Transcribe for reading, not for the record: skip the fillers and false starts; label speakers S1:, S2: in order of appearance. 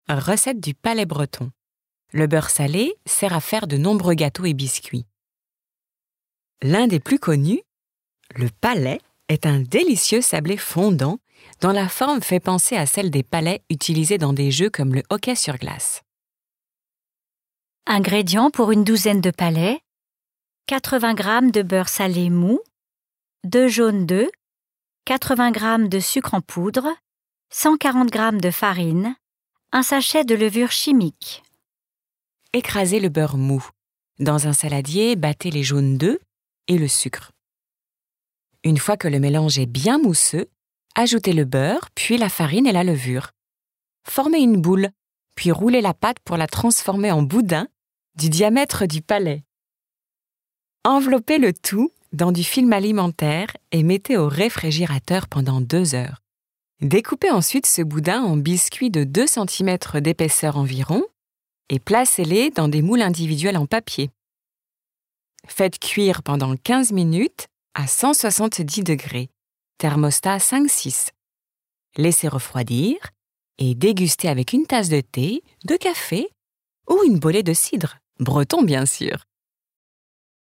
S1: Recette du palais breton. Le beurre salé sert à faire de nombreux gâteaux et biscuits. L'un des plus connus, le palais, est un délicieux sablé fondant dont la forme fait penser à celle des palets utilisés dans des jeux comme le hockey sur glace.
S2: Ingrédients pour une douzaine de palets: 80 g de beurre salé mou, 2 jaunes d'œufs, 80 g de sucre en poudre, 140 g de farine, un sachet de levure chimique.
S1: Écrasez le beurre mou. Dans un saladier, battez les jaunes d'œufs et le sucre. Une fois que le mélange est bien mousseux, ajoutez le beurre, puis la farine et la levure. Formez une boule, puis roulez la pâte pour la transformer en boudin du diamètre du palais. Enveloppez le tout dans du film alimentaire et mettez au réfrigérateur pendant 2 heures. Découpez ensuite ce boudin en biscuits de 2 cm d'épaisseur environ et placez-les dans des moules individuels en papier. Faites cuire pendant 15 minutes à 170 degrés, thermostat 5-6. Laissez refroidir et dégustez avec une tasse de thé, de café ou une bolée de cidre, breton bien sûr.